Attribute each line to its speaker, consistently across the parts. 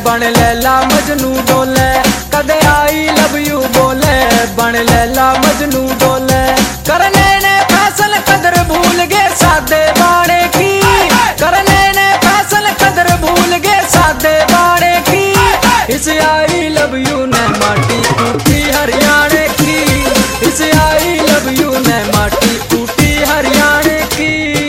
Speaker 1: बन लैला मजनू डोले, कदे आई लव यू बोले, बन लैला मजनू डोले। करने ने फैसल कदर भूल गए सादे बाणे की, करने ने फैसल कदर भूल गए सादे बाणे की। इस आई लव यू ने माटी टूटी हरियाणे की, इस आई लव यू ने माटी टूटी हरियाणे की।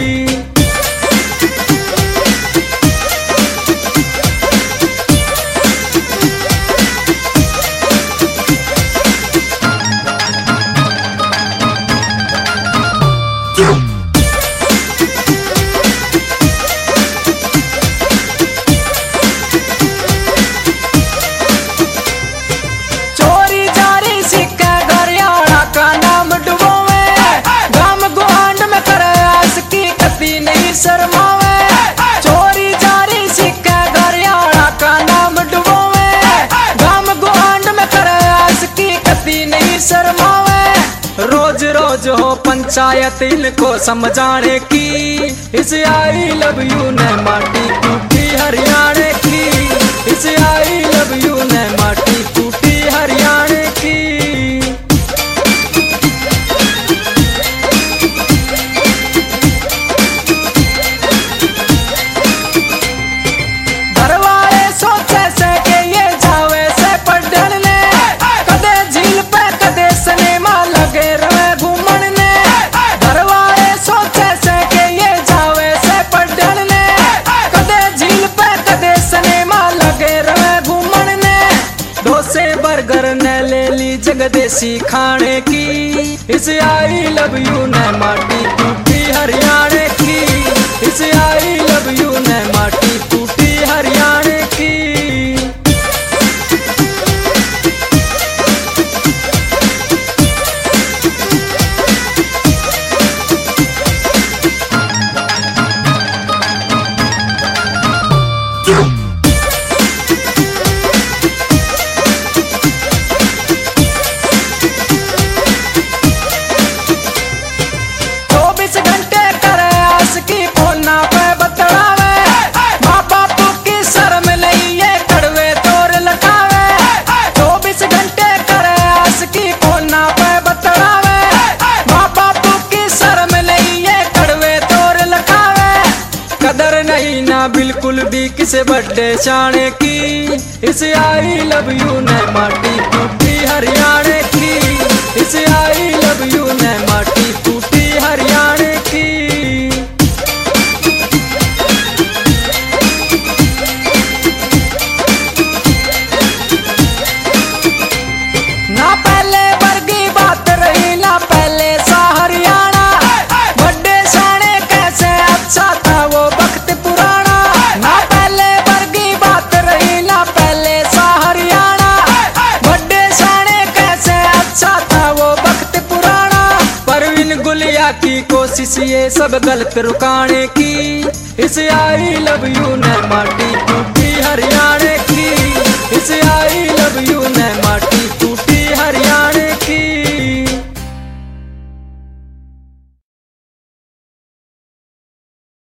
Speaker 1: चोरी जारी सिक्का घरियाणा का नाम डुबोवे, गाम गुआंढ में करे आस की कती नहीं शर्मावे। चोरी जारी सिक्का घरियाणा का नाम डुबोवे, गाम गुआंढ में करे आस की कती नहीं शर्मावे। रोज रोज हो पंचायत इनको समझाने की, इस आई लव यू ने माटी टूटी हरियाणे की, इस आई लव यू ने माटी टूटी हरियाणे की। घरवाले सोचे से के ये जावे से पढ़ने, कदे झील पे कदे सिनेमा लगे रहे घूमने। घरवाले सोचे से के ये जावे से पढ़ने, कदे झील पे कदे सिनेमा लगे रहे घूमने। डोसे बर्गर ने ले ली जगदेसी खाने की, इस आई लव यू ने माटी टूटी हरियाणे की, इस आई लव यू ने माटी टूटी हरियाणे की। कदर नहीं ना बिल्कुल भी किसे बड़े शाने की, इस आई लव यू ने माटी टूटी हरियाणे की, इस आई लव यू ने माटी टूटी हरियाणे की। ना पहले वर्गी बात रही ना पहले सा हरियाणा, बड़े शाने कैसे अच्छा था वो वक्त पुराना। ना पहले वर्गी बात रही ना पहले सा हरियाणा, बड़े शाने कैसे अच्छा था वो वक्त पुराना। परवीन गुलिया की कोशिश ये सब गलत रुकाने की, इस आई लव यू ने माटी टूटी